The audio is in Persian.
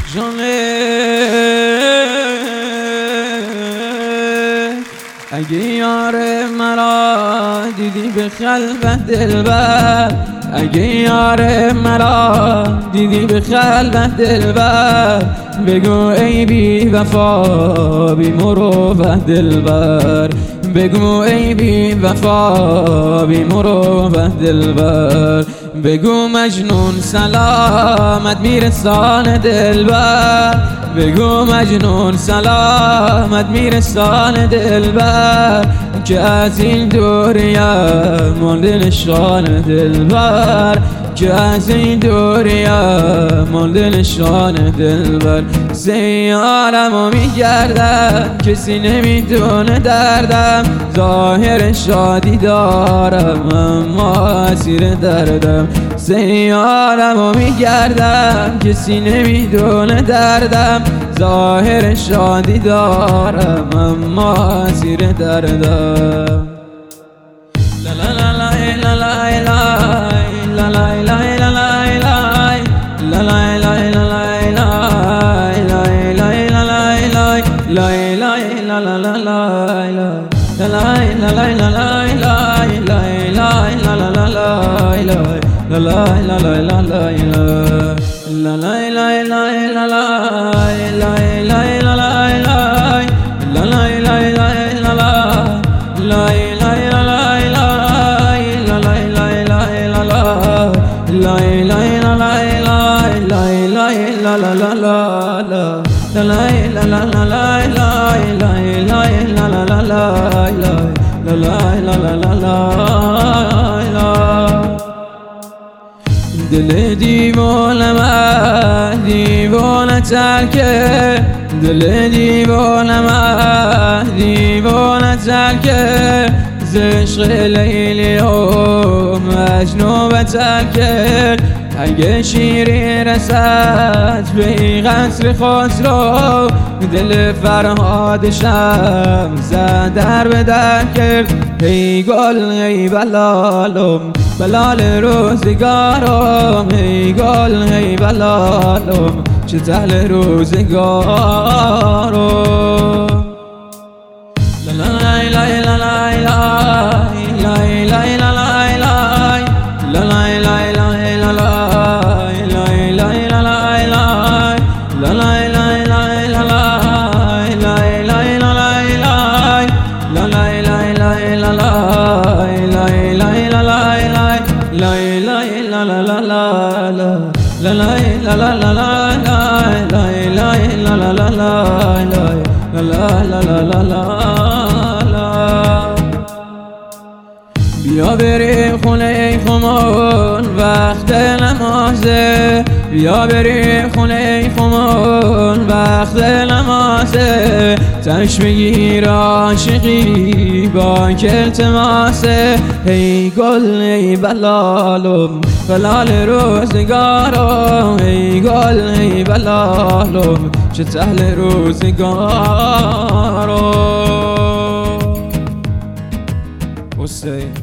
اگه یار مرا دیدی به خلوت دلبر، اگه یار مرا دیدی به خلوت دلبر، بگو ای بی وفا بی مروت دلبر، بگو ای بی وفا بی مروت دلبر، بگو مجنون سلامت میرسان دلبر، بگو مجنون سلامت میرسان دلبر، که از این دوریم مانده نشان دلبر، که از این دوریم مانده نشان دلبر. سیارمو میگردم کسی نمیدونه دردم، ظاهر شادی دارم اما اسیر دردم. سیارمو میگردم کسی نمیدونه دردم، ظاهر شادی دارم اما اسیر دردم. لا لا لا لا لا لا لا لا دل دیوانه من دیوانه ترکه، دل دیوانه من دیوانه ترکه، ز عشق لیلی و مجنون بتر کرد. اگه شیری رسد به قصر خسرو، دل فرهادشم زد در به در کرد. ای گل ای بلالم بلال روزگارم، ای گل ای بلالم چه تل روزگارم. لا لا لا لا لا لا بیا بریم خونه خمون وقت نمازه، بیا بریم خونه خمون وقت نمازه، تش بگیر عاشقی با که التماسه. ای گل ای بلالم بلال روزگارم، ای گل ای بلالم چه تهل روزگارم. حسین